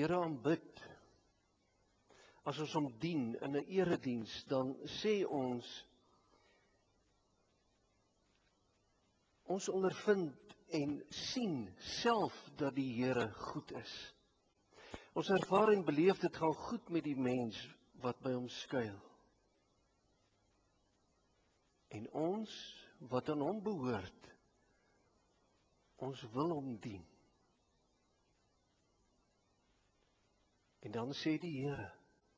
Here aanbid, as ons hom dien in 'n erediens, dan sê ons ondervind en sien self dat die Here goed is. Ons ervaar en beleef dit gaan goed met die mens wat by hom skuil. En ons wat aan hom behoort, ons wil hom dien. En dan sê die Here,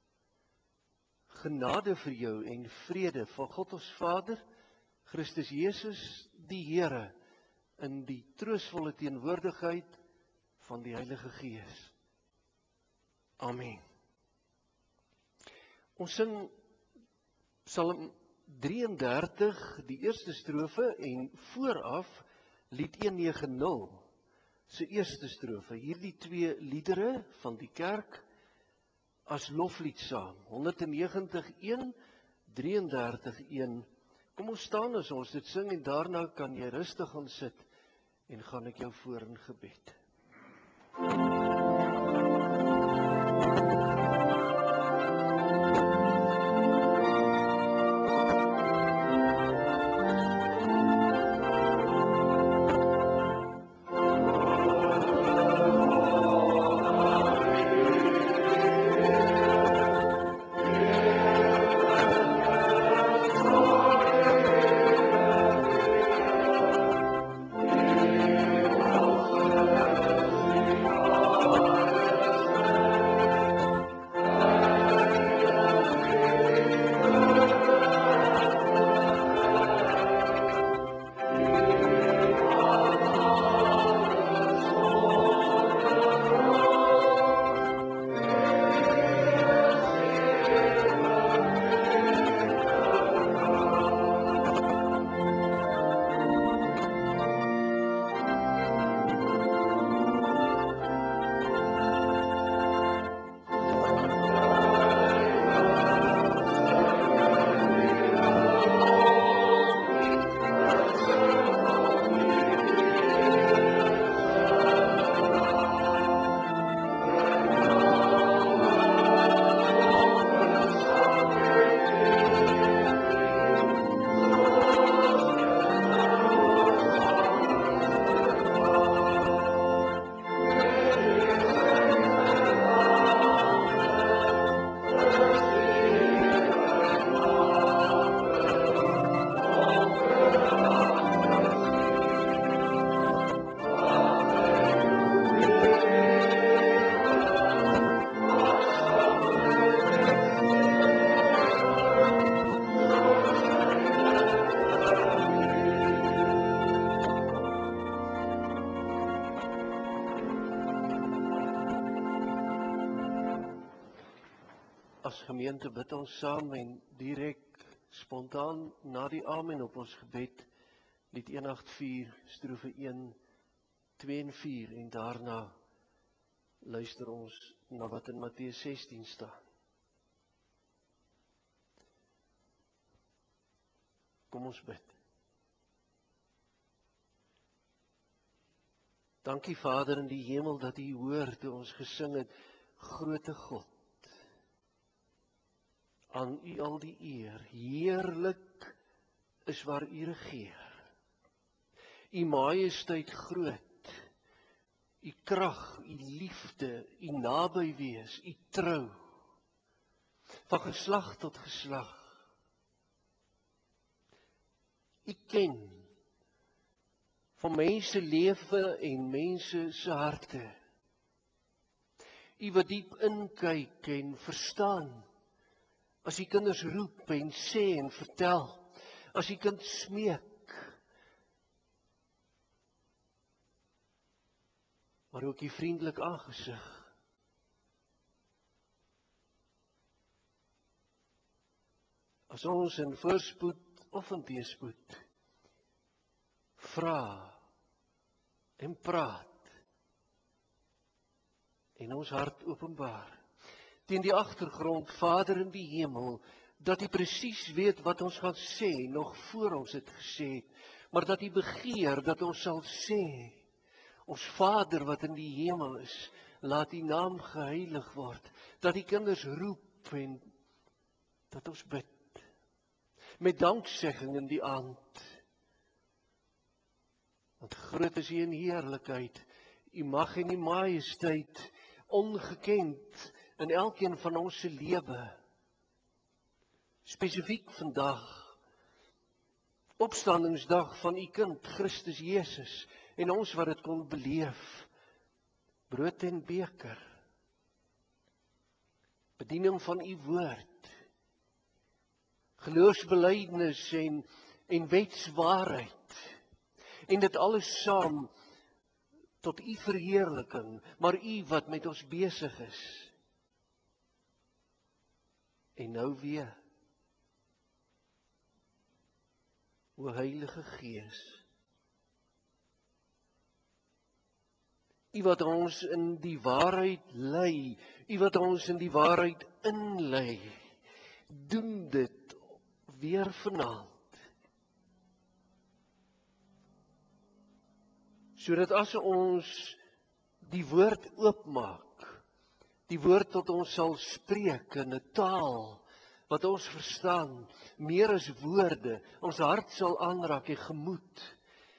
genade vir jou en vrede van God ons Vader, Christus Jesus die Here, in die troostvolle teenwoordigheid van die Heilige Gees. Amen. Ons sing Psalm 33, die eerste strofe, en vooraf lied 190, se eerste strofe. Hierdie twee liedere van die kerk as loflied saam. 190:1, 33:1. Kom ons staan as ons dit sing en daarna kan jy rustig gaan sit en gaan ek jou voor in gebed. As gemeente bid ons saam en direk spontaan na die amen op ons gebed, lied 184, strofe 1, 2 en 4, en daarna luister ons na wat in Matteus 16 staan. Kom ons bid. Dankie Vader in die hemel dat U hoor toe ons gesing het, Grote God. Aan U al die eer, heerlik is waar U regeer. U majesteit groot, U krag, U liefde, U naby wees, U trou, van geslag tot geslag. U ken van mense lewe en mense se harte. U wat diep inkyk en verstaan, as die kinders roep en sê en vertel, as die kind smeek, maar ook die vriendelik aangesig. As ons in voorspoed of in teëspoed vra en praat en ons hart openbaar, teen die agtergrond, Vader in die hemel, dat U presies weet wat ons gaan sê, nog voor ons het gesê, maar dat U begeer dat ons sal sê, ons Vader wat in die hemel is, laat die naam geheilig word, dat die kinders roep en dat ons bid, met danksegging in die aand. Want groot is U in heerlikheid, U mag en die majesteit, ongekend in elkeen van ons se lewe. Spesifiek vandag, opstandingsdag van U kind, Christus Jesus, en ons wat dit kon beleef, brood en beker, bediening van U woord, geloofsbelijdenis en wetswaarheid, en dit alles saam tot U verheerliking, maar U wat met ons besig is. En nou weer, o Heilige Gees, U wat ons in die waarheid lei, U wat ons in die waarheid inlei, doen dit weer vanaand. Sodat as ons die woord oopmaak, die woord tot ons sal spreek in 'n taal wat ons verstaan, meer as woorde, ons hart sal aanraak en gemoed,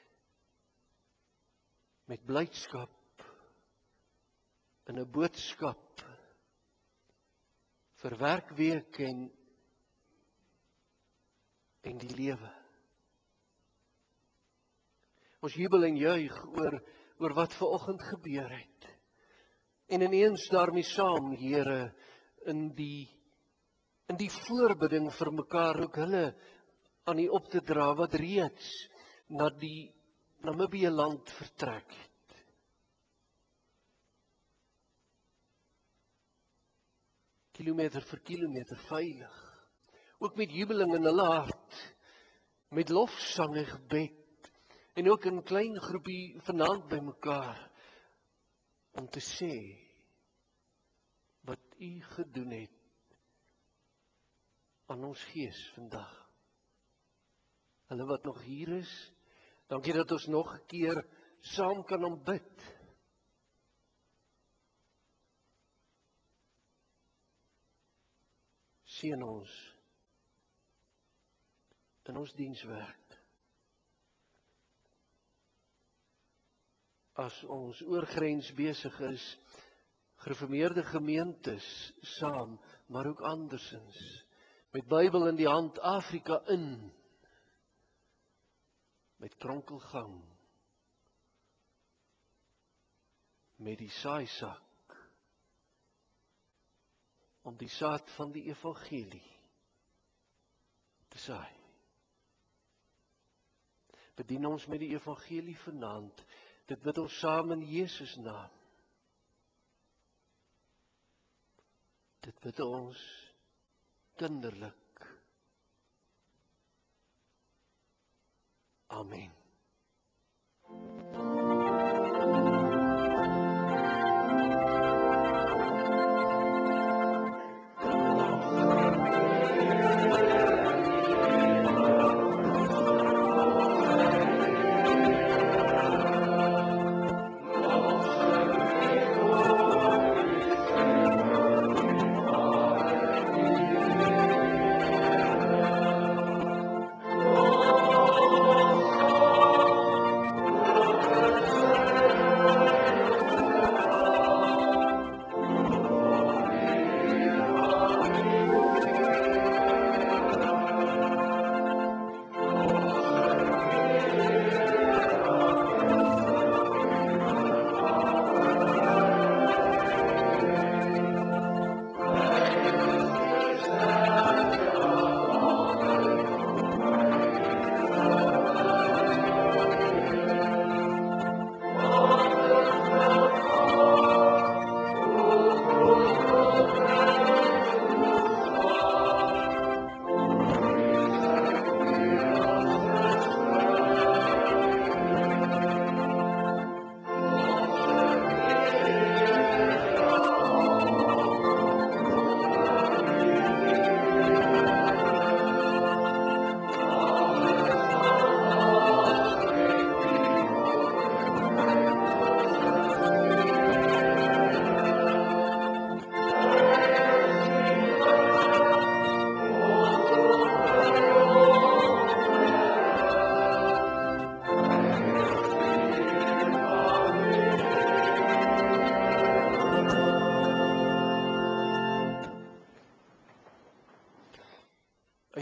met blydskap, in 'n boodskap, vir werkweek en die lewe. Ons jubel en juig oor wat vanoggend gebeur het. En ineens daarmee saam, Here, in die voorbidding vir mekaar ook hulle aan U op te dra wat reeds na die Namibië land vertrek het. Kilometer vir kilometer veilig. Ook met jubeling in hulle hart, met lofsang en gebed, en ook in klein groepie vanaand by mekaar, om te sê wat U gedoen het aan ons gees vandag. Hulle wat nog hier is, dankie dat ons nog 'n keer saam kan aanbid. Seën ons in ons dienswerk. As ons oorgrens besig is, gereformeerde gemeentes saam, maar ook andersins, met Bybel in die hand, Afrika in, met kronkelgang, met die saaisak, om die saad van die evangelie te saai. Bedien ons met die evangelie vanaand, dit bid ons saam in Jesus naam. Dit bid ons kinderlik. Amen.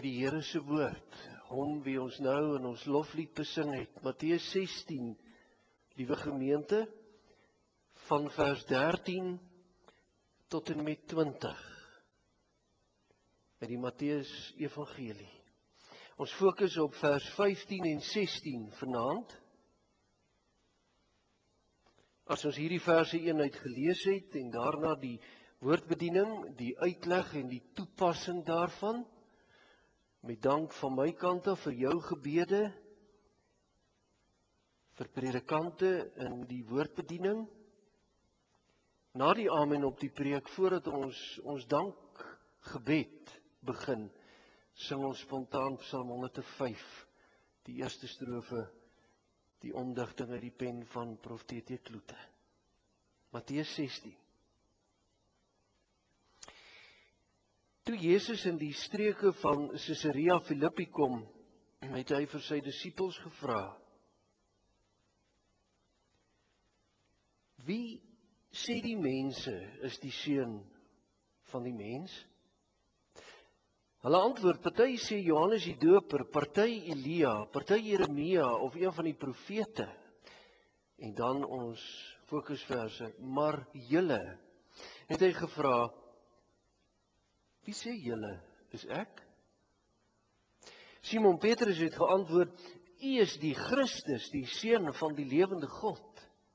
uit die Here se woord, hom wie ons nou in ons loflied besing het, Matteus 16, liewe gemeente, van vers 13 tot en met 20, uit die Matteus Evangelie. Ons fokus op vers 15 en 16 vanaand. As ons hierdie verse eenheid gelees het en daarna die woordbediening, die uitleg en die toepassing daarvan, met dank van my kant af vir jou gebede, vir predikante in die woordbediening, na die amen op die preek, voordat ons dankgebed begin, sing ons spontaan Psalm 105, die eerste strofe, die omdigting uit die pen van Prof. T.T. Kloete. Matteus 16. Toe Jesus in die streke van Caesarea Philippi kom, het hy vir sy disippels gevra: Wie sê die mense is die seun van die mens? Hulle antwoord, party sê Johannes die Doper, party Elia, party Jeremia of een van die profete. En dan ons fokusverse, maar julle, het hy gevra, wie sê julle is ek? Simon Petrus het geantwoord, U is die Christus, die seun van die lewende God.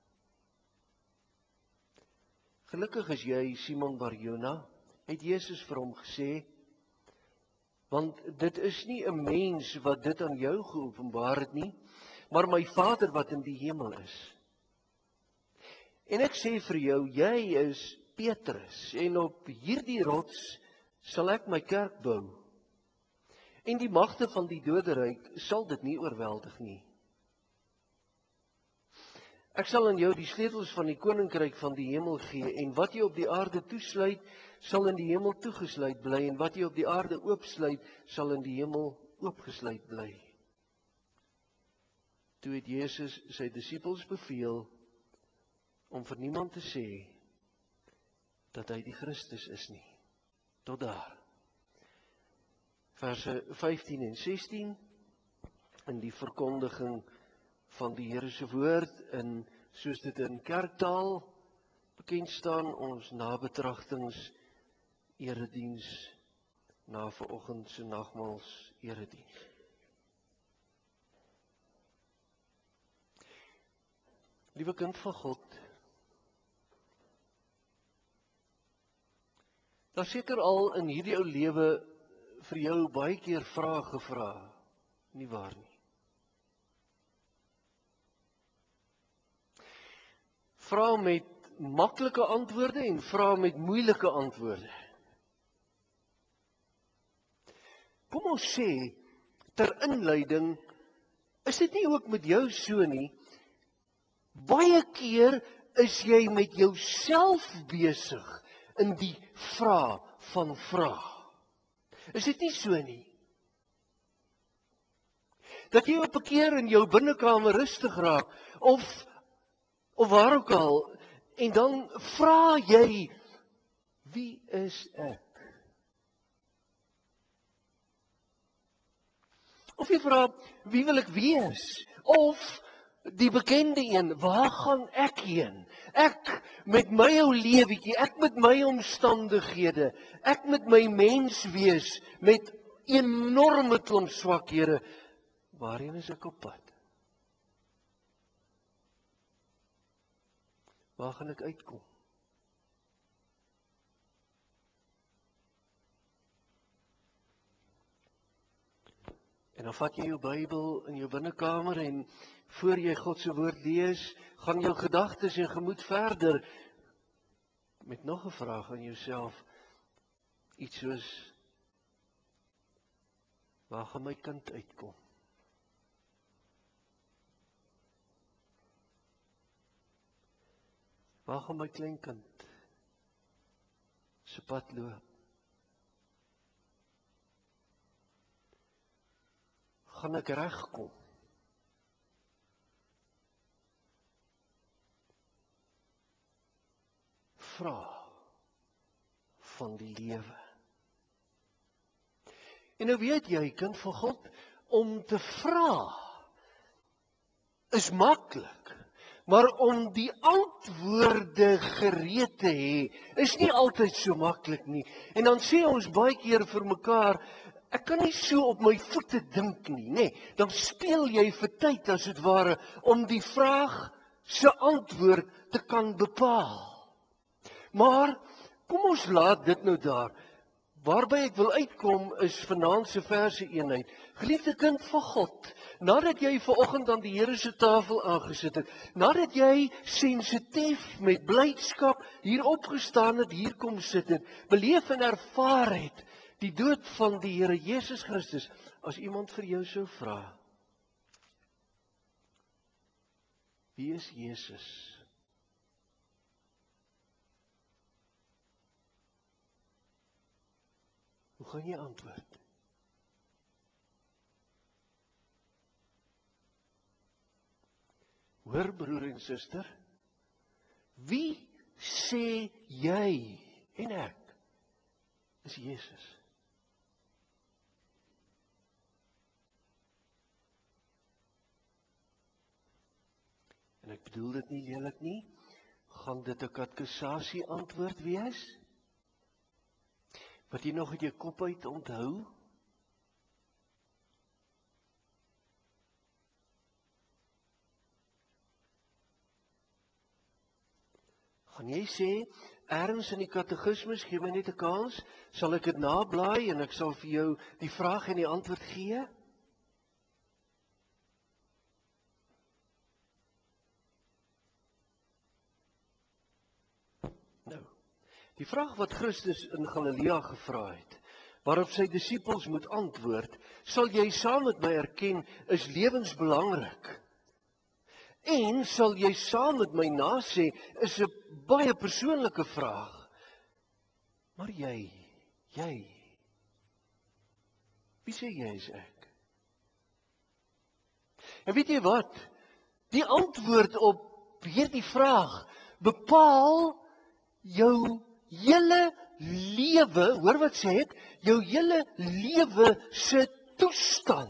Gelukkig is jy, Simon Bar-Jona, het Jesus vir hom gesê, want dit is nie 'n mens wat dit aan jou geopenbaar het nie, maar my Vader wat in die hemel is. En ek sê vir jou, jy is Petrus, en op hierdie rots sal ek my kerk bou. En die magte van die doderyk sal dit nie oorweldig nie. Ek sal aan jou die sleutels van die koninkryk van die hemel gee, en wat jy op die aarde toesluit, sal in die hemel toegesluit bly, en wat jy op die aarde oopsluit, sal in die hemel oopgesluit bly. Toe het Jesus sy disippels beveel om vir niemand te sê dat hy die Christus is nie. Tot daar. Verse 15 en 16 in die verkondiging van die Here se woord, in soos dit in kerktaal bekend staan, ons nabetrachtings erediens na vanoggend se nagmaals erediens. Liewe kind van God, daar seker al in hierdie ou lewe vir jou baie keer vrae gevra, nie waar nie? Vra met maklike antwoorde en vra met moeilike antwoorde. Kom ons sê, ter inleiding, is dit nie ook met jou so nie? Baie keer is jy met jouself besig in die vraag van vraag. Is dit nie so nie? Dat jy op 'n keer in jou binnekamer rustig raak, of waar ook al, en dan vra jy, wie is ek? Of jy vra, wie wil ek wees? Of die bekende een, waar gaan ek heen? Ek met my ou lewetjie, ek met my omstandighede, ek met my mens wees, met enorme klomp swakhede, waarheen is ek op pad? Waar gaan ek uitkom? En dan vat jy jou Bybel in jou binnekamer en voor jy God se woord lees, gaan jou gedagtes en gemoed verder met nog 'n vraag aan jouself. Iets soos, waar gaan my kind uitkom? Waar gaan my kleinkind se pad loop? Gaan ek regkom? Vraag van die lewe. En nou weet jy, kind van God, om te vra is maklik. Maar om die antwoorde gereed te hê, is nie altyd so maklik nie. En dan sê ons baie keer vir mekaar, ek kan nie so op my voete dink nie, nê. Dan speel jy vir tyd as dit ware om die vraag se antwoord te kan bepaal. Maar kom ons laat dit nou daar. Waarby ek wil uitkom is vanaand se verse eenheid. Geliefde kind van God, nadat jy vanoggend aan die Here se tafel aangesit het, nadat jy sensitief met blydskap hier opgestaan het, hier kom sit het, beleef en ervaar het die dood van die Here Jesus Christus, as iemand vir jou sou vra, wie is Jesus? Hoe gaan jy antwoord? Hoor broer en suster, wie sê jy en ek is Jesus? En ek bedoel dit nie lelik nie, gaan dit 'n kateksasie antwoord wees? Wat jy nog uit jou kop uit onthou? Gaan jy sê, ergens in die katekismes, gee my net 'n kans, sal ek dit nablaai en ek sal vir jou die vraag en die antwoord gee? Nou, die vraag wat Christus in Galilea gevra het, waarop sy disippels moet antwoord, sal jy saam met my erken, is lewensbelangrik. En sal jy saam met my nasê, is 'n baie persoonlike vraag. Maar jy, wie sê jy is ek? En weet jy wat? Die antwoord op hierdie vraag bepaal jou hele lewe, hoor wat sê ek, jou hele lewe se toestand.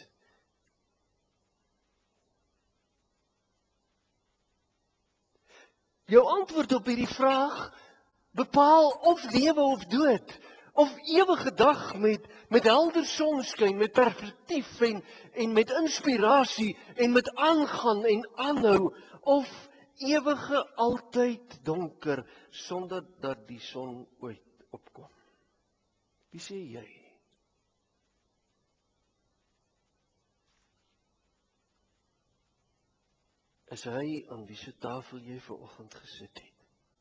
Jou antwoord op hierdie vraag bepaal of lewe of dood, of ewige dag met helder sonskyn, met perspektief en met inspirasie en met aangaan en aanhou, of ewige altyd donker sonder dat die son ooit opkom. Wie sê jy? Is hy aan wie se tafel jy vanoggend gesit het?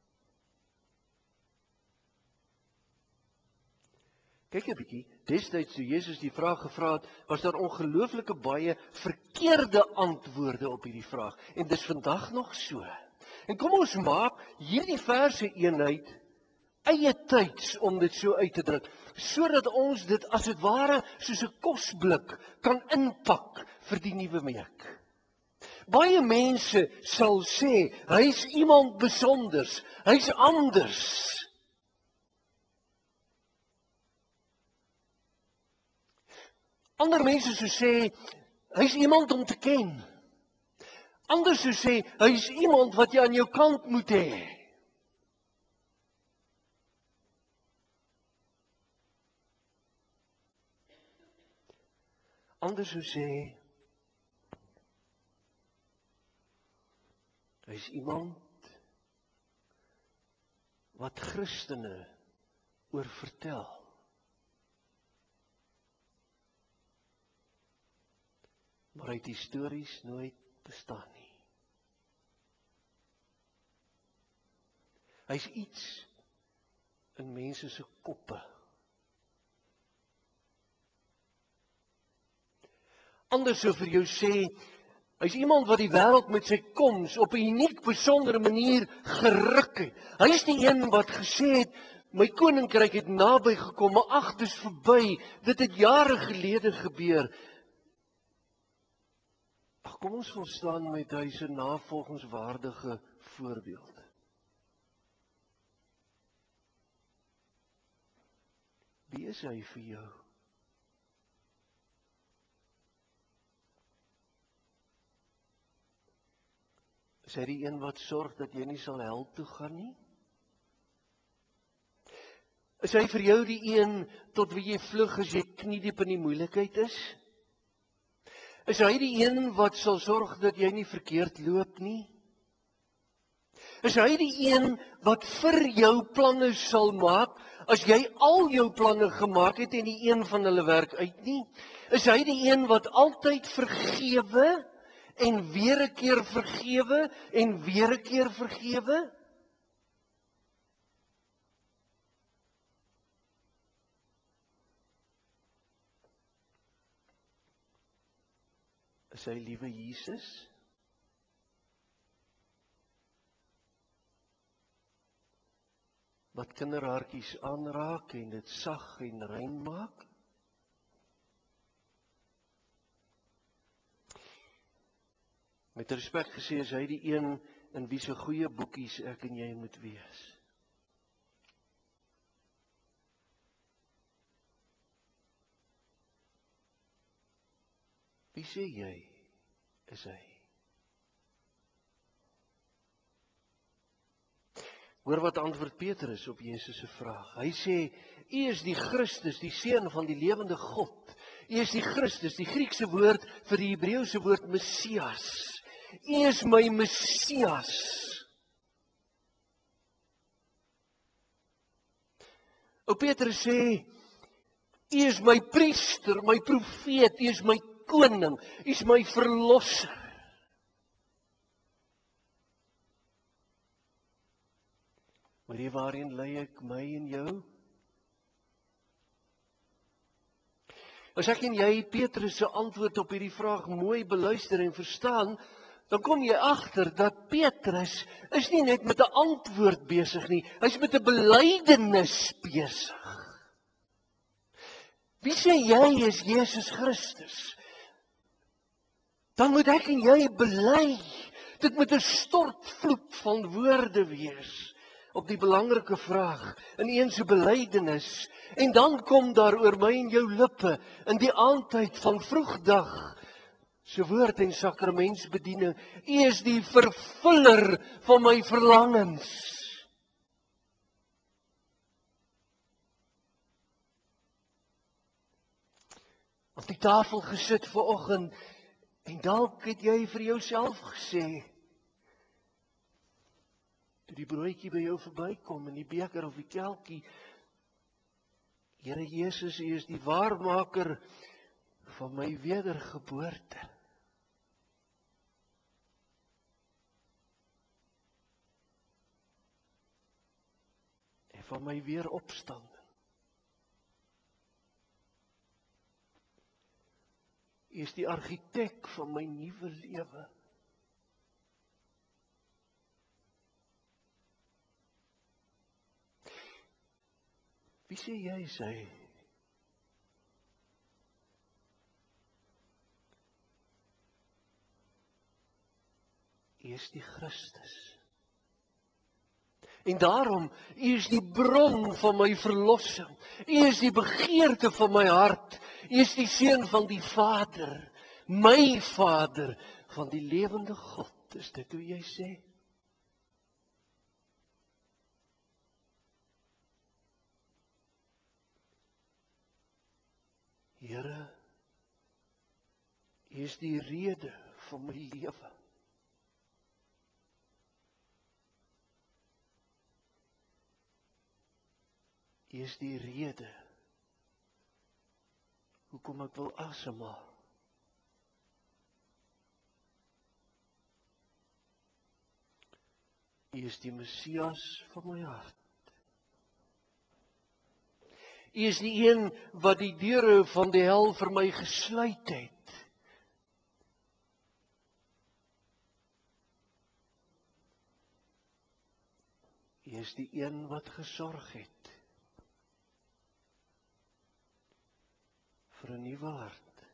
Kyk 'n bietjie, destyds toe Jesus die vraag gevra het, was daar ongelooflike baie verkeerde antwoorde op hierdie vraag. En dis vandag nog so. En kom ons maak hierdie verse eenheid eie tyds om dit so uit te druk, sodat ons dit as dit ware soos 'n kosblik kan inpak vir die nuwe week. Baie mense sal sê, hy's iemand besonders, hy's anders. Ander mense sou sê, hy's iemand om te ken. Ander sou sê, hy's iemand wat jy aan jou kant moet hê. Ander sou sê, hy's iemand wat Christene oor vertel. Maar hy het histories nooit bestaan nie. Hy's iets in mense se koppe. Ander sou vir jou sê, hy's iemand wat die wêreld met sy koms op 'n uniek besondere manier geruk het. Hy's die een wat gesê het, my koninkryk het naby gekom, maar ag, dis verby. Dit het jare gelede gebeur. Ag, kom ons verstaan met hy se navolgingswaardige voorbeeld. Wie is hy vir jou? Is hy die een wat sorg dat jy nie sal hel toe gaan nie? Is hy vir jou die een tot wie jy vlug as jy kniediep in die moeilikheid is? Is hy die een wat sal sorg dat jy nie verkeerd loop nie? Is hy die een wat vir jou planne sal maak as jy al jou planne gemaak het en die een van hulle werk uit nie? Is hy die een wat altyd vergewe en weer 'n keer vergewe en weer 'n keer vergewe? Is hy liewe Jesus? Wat kinderhartjies aanraak en dit sag en rein maak? Met respek gesê is hy die een in wie se goeie boekies ek en jy moet wees. Wie sê jy is hy? Hoor wat antwoord Petrus op Jesus se vraag. Hy sê, U is die Christus, die Seun van die lewende God. U is die Christus, die Griekse woord vir die Hebreëse woord Messias. U is my Messias. O Petrus sê, U is my priester, my profeet, U is my koning, U is my verlosser. Maar waarheen lei ek my en jou? As ek en jy Petrus se antwoord op hierdie vraag mooi beluister en verstaan, dan kom jy agter dat Petrus is nie net met 'n antwoord besig nie, hy's met 'n belydenis besig. Wie sê jy is Jesus Christus? Dan moet ek en jy bely. Dit moet 'n stortvloed van woorde wees op die belangrike vraag in een se belydenis. En dan kom daar oor my en jou lippe in die aandtyd van vroegdag se woord en sakramentsbediening. U is die vervuller van my verlangens. Op die tafel gesit vanoggend en dalk het jy vir jouself gesê, toe die broodjie by jou verbykom en die beker of die kelkie, Here Jesus, U is die waarmaker van my wedergeboorte. En van my weeropstanding. U is die argitek van my nuwe lewe. Wie sê jy is hy? U is die Christus. En daarom, U is die bron van my verlossing. U is die begeerte van my hart. U is die Seun van die Vader, my Vader van die lewende God. Is dit hoe jy sê? Here, U is die rede van my lewe. U is die rede hoekom ek wil asemhaal. U is die Messias van my hart. U is die een wat die deure van die hel vir my gesluit het. U is die een wat gesorg het vir 'n nuwe hart.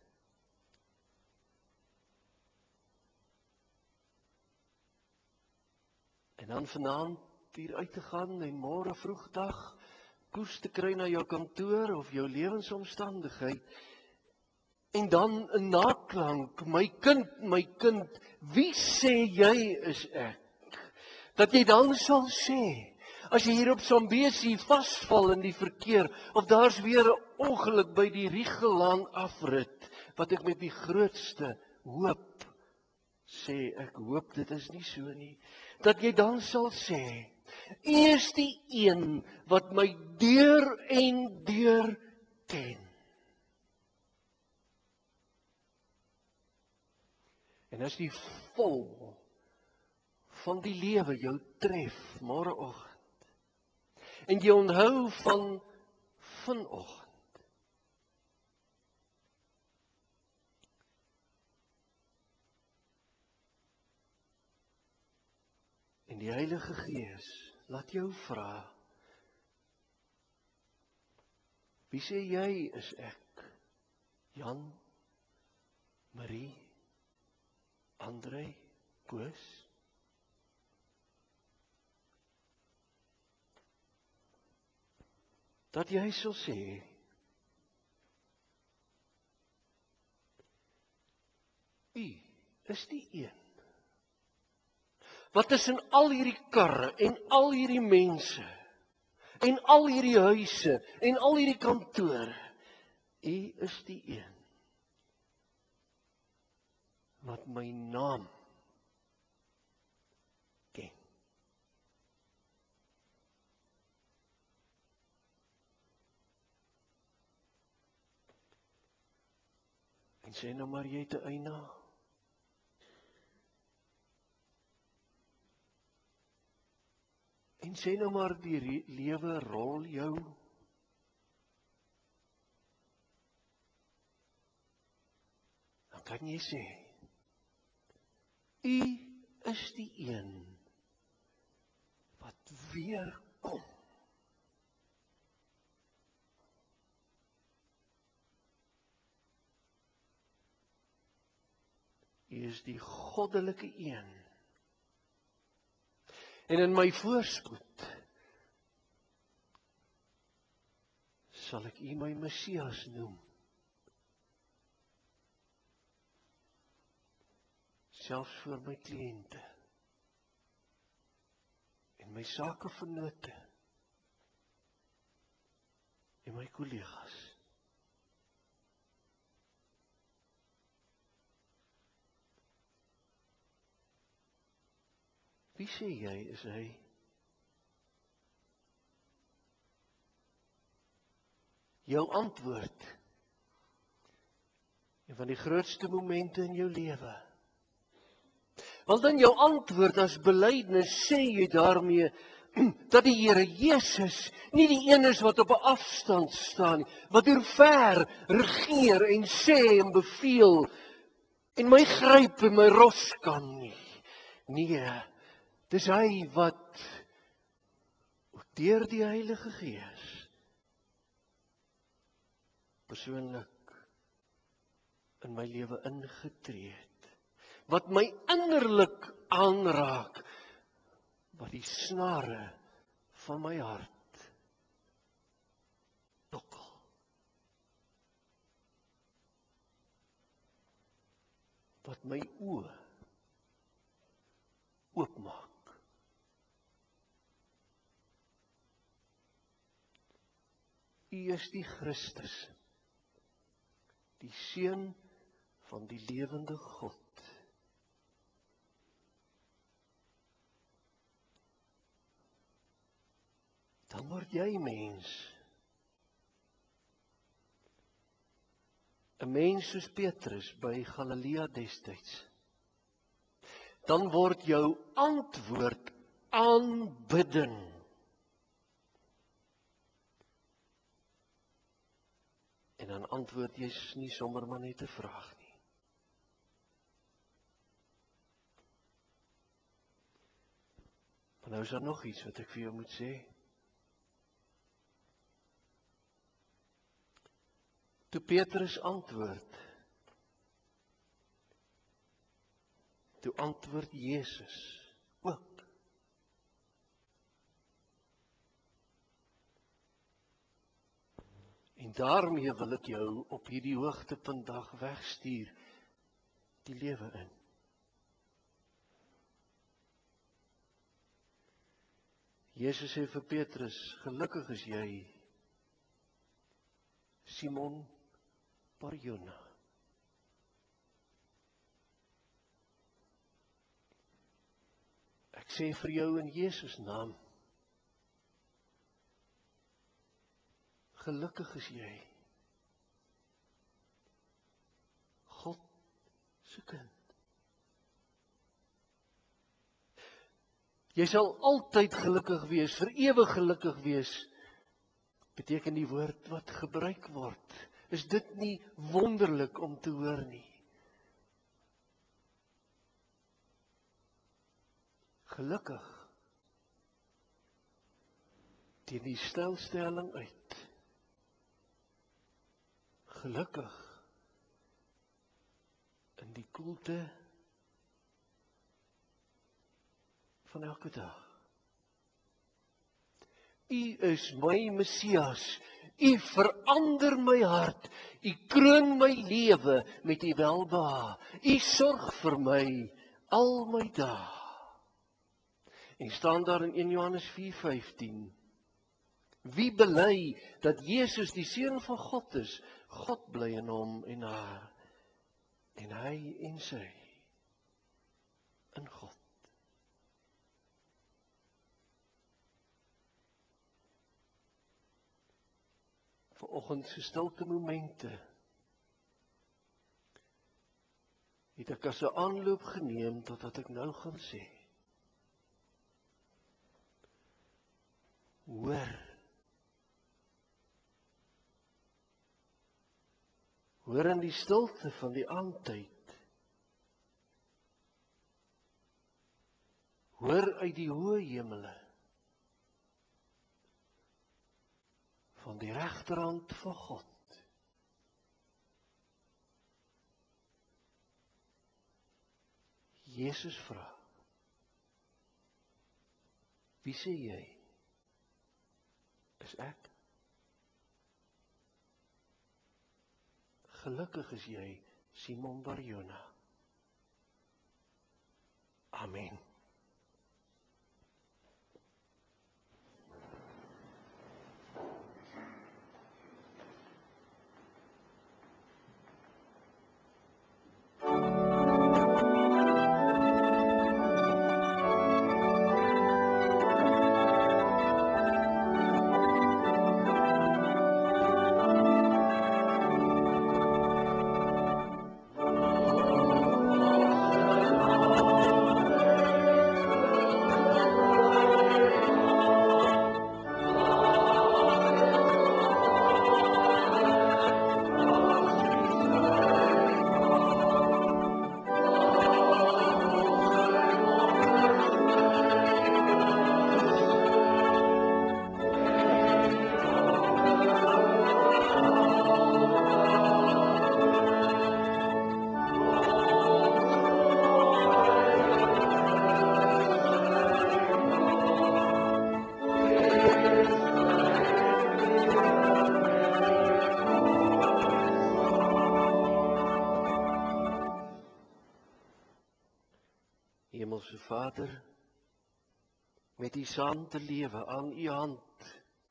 En dan vanaand hier uit te gaan en môre vroegdag koers te kry na jou kantoor of jou lewensomstandigheid En dan 'n naklank, my kind, wie sê jy is ek? Dat jy dan sal sê, as jy hier op Zambesi vasval in die verkeer, of daar's weer 'n ongeluk by die Riegelaan afrit, wat ek met die grootste hoop sê, ek hoop dit is nie so nie, dat jy dan sal sê, U is die een wat my deur en deur ken. En as die vol van die lewe jou tref môreoggend, en jy onthou van vanoggend, en die Heilige Gees laat jou vra, wie sê jy is ek? Jan, Marie, André, Koos? Dat jy sal sê, U is die een wat tussen al hierdie karre en al hierdie mense en al hierdie huise en al hierdie kantore, U is die een wat my naam ken. En sê nou maar jy het 'n eienaar. En sê nou maar die lewe rol jou. Dan kan jy sê, U is die een wat weer kom. U is die goddelike een. En in my voorspoed sal ek U my Messias noem. Selfs vir my kliënte en my sakevennote en my kollegas. Wie sê jy is hy? Jou antwoord, een van die grootste momente in jou lewe. Want in jou antwoord as belydenis sê jy daarmee dat die Here Jesus nie die een is wat op 'n afstand staan, wat deur ver regeer en sê en beveel en my gryp en my ros kan nie. Nee, dis hy wat deur die Heilige Gees persoonlik in my lewe ingetree het, wat my innerlik aanraak, wat die snare van my hart tokkel, wat my oë oopmaak. U is die Christus, die Seun van die lewende God. Dan word jy mens. 'n Mens soos Petrus by Galilea destyds. Dan word jou antwoord aanbidding. En dan antwoord jy nie sommer maar net 'n vraag nie. Maar nou is daar nog iets wat ek vir jou moet sê. Toe Petrus antwoord, toe antwoord Jesus ook. En En daarmee wil ek jou op hierdie hoogtepunt dag wegstuur, die lewe in. Jesus sê vir Petrus, gelukkig is jy, Simon Bar-Jona. Ek sê vir jou in Jesus naam, gelukkig is jy, God se kind. Jy sal altyd gelukkig wees, vir ewig gelukkig wees, beteken die woord wat gebruik word. Is dit nie wonderlik om te hoor nie? Gelukkig, teen die stelstelling uit. Gelukkig, in die koelte van elke dag. U is my Messias, u verander my hart, u kroon my lewe met u welbehae, u sorg vir my al my dae. En staan daar in 1 Johannes 4:15, wie bely dat Jesus die Seun van God is, God bly in hom en haar, en hy en sy in God. Vanoggend se stilte momente het ek as 'n aanloop geneem tot wat ek nou gaan sê. Hoor in die stilte van die aandtyd. Hoor uit die hoë hemele van die regterhand van God. Jesus vra, wie sê jy? Is ek? Gelukkig is jy, Simon Bar-Jona. Amen. Hemelse Vader, met u saam te lewe aan u hand,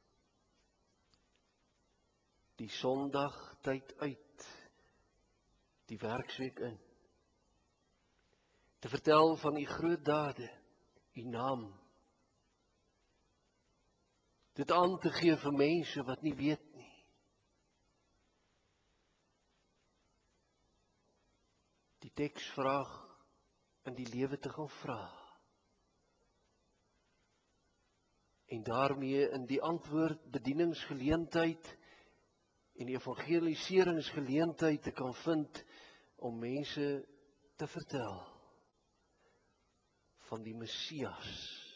die Sondag tyd uit, die werksweek in, te vertel van u groot dade, u naam, dit aan te gee vir mense wat nie weet nie. Die teksvraag in die lewe te gaan vra. En daarmee in die antwoord bedieningsgeleentheid en evangeliseringsgeleentheid te kan vind om mense te vertel van die Messias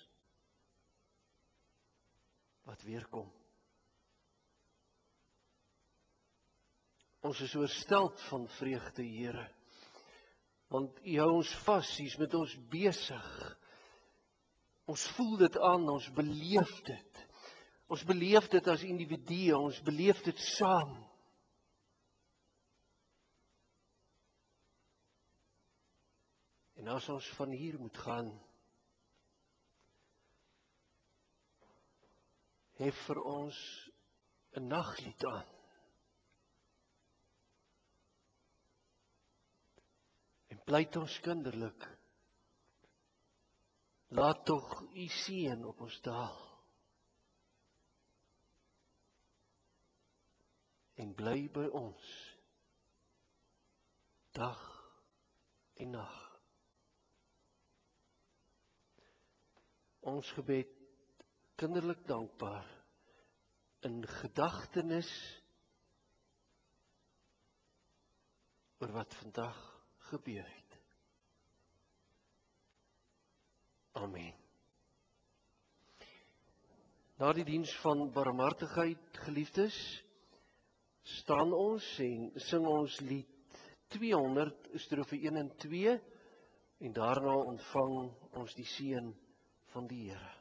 wat weer kom. Ons is oorstelp van vreugde, Here, want u hou ons vas, u is met ons besig. Ons voel dit aan, ons beleef dit. Ons beleef dit as individue, ons beleef dit saam. En as ons van hier moet gaan, hef vir ons 'n naglied aan. En pleit ons kinderlik, laat tog u seën op ons daal. En bly by ons, dag en nag. Ons gebed kinderlik dankbaar in gedagtenis oor wat vandag gebeur het. Amen. Na die diens van barmhartigheid, geliefdes, staan ons en sing ons lied 200, strofe 1 en 2, en daarna ontvang ons die seën van die Here.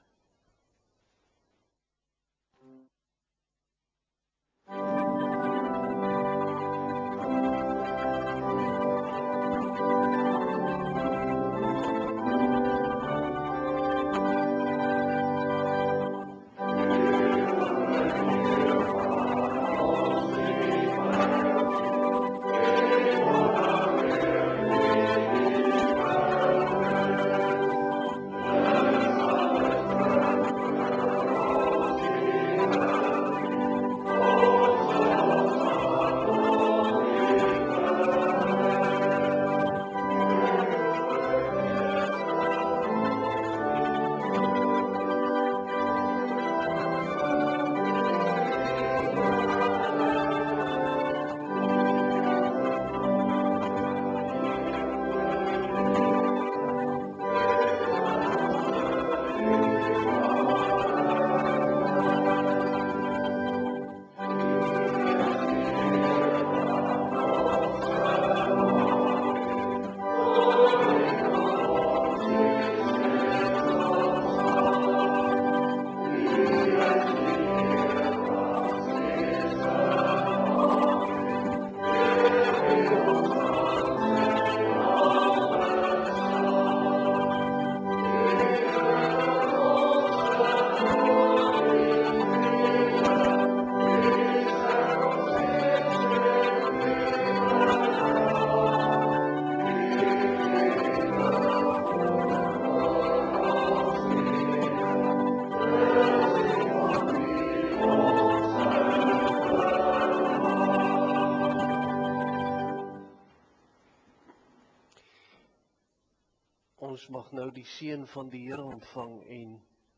Ons mag nou die seën van die Here ontvang en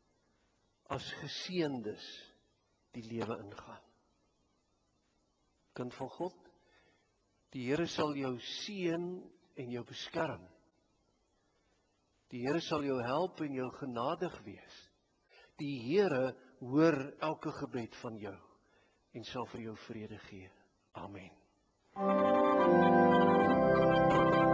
as geseëndes die lewe ingaan. Kind van God, die Here sal jou seën en jou beskerm. Die Here sal jou help en jou genadig wees. Die Here hoor elke gebed van jou en sal vir jou vrede gee. Amen.